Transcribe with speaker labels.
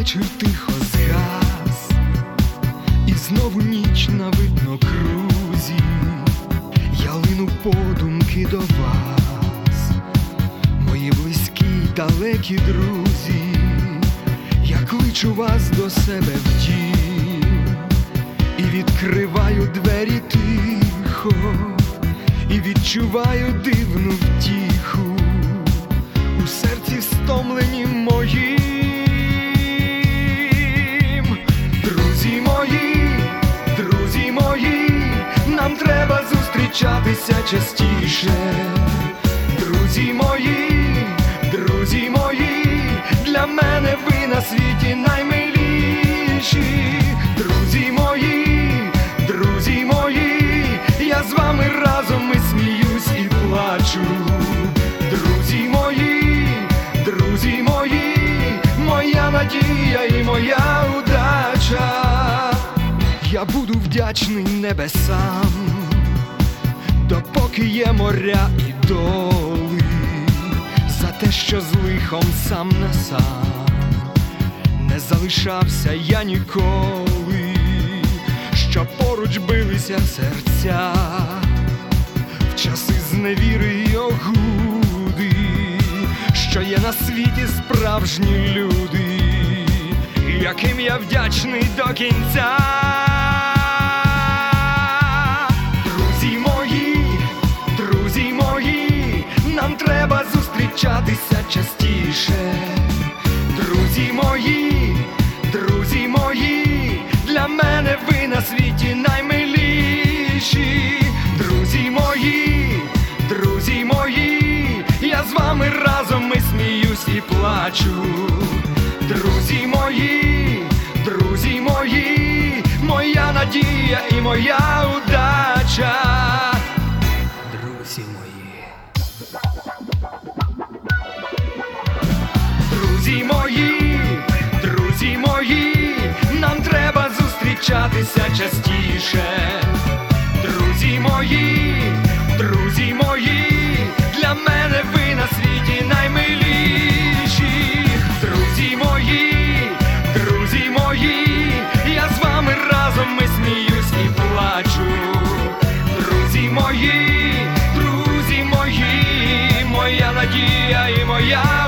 Speaker 1: вечір тихо згас, і знову ніч на виднокрузі. Я лину подумки до вас, мої близькі й далекі друзі. Я кличу вас до себе в дім, і відкриваю двері тихо, і відчуваю дивну втіху у серці стомлені моїм. Друзі мої, нам треба зустрічатися частіше. Друзі мої, для мене ви на світі наймиліші. Друзі мої, я з вами разом і сміюсь і плачу. Друзі мої, моя надія і моя удача. Я буду вдячний небесам, допоки є моря і доли, за те, що з лихом сам на сам не залишався я ніколи, що поруч билися серця в часи зневіри й огуди, що є на світі справжні люди, яким я вдячний до кінця. Друзі мої, нам треба зустрічатися частіше. Друзі мої, для мене ви на світі наймиліші. Друзі мої, я з вами разом і сміюсь і плачу. Друзі мої, моя надія і моя удача. Друзі мої. Друзі мої, нам треба зустрічатися частіше. Друзі мої, для мене ви на світі наймиліші. Друзі мої, я з вами разом і сміюсь і плачу. Друзі мої, моя надія і моя